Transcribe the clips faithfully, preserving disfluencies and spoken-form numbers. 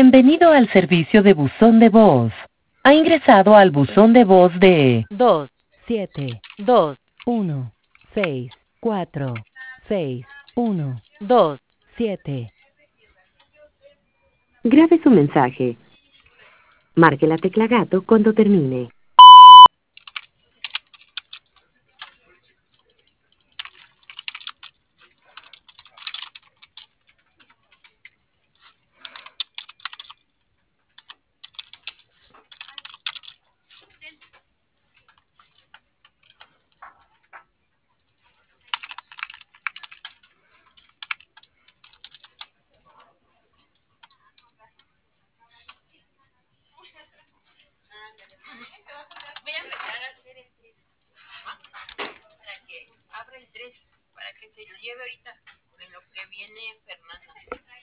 Bienvenido al servicio de buzón de voz. Ha ingresado al buzón de voz de dos, siete, dos, uno, seis, cuatro, seis, uno, dos, siete. Grabe su mensaje. Marque la tecla gato cuando termine. Voy a empezar a hacer el tres. Para que abra el tres, para que se lo lleve ahorita en lo que viene Fernanda.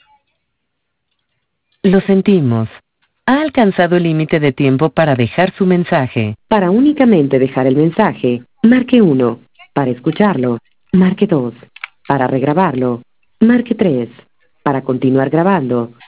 Lo sentimos. Ha alcanzado el límite de tiempo para dejar su mensaje. Para únicamente dejar el mensaje, marque uno. Para escucharlo, marque dos. Para regrabarlo, marque tres. Para continuar grabando,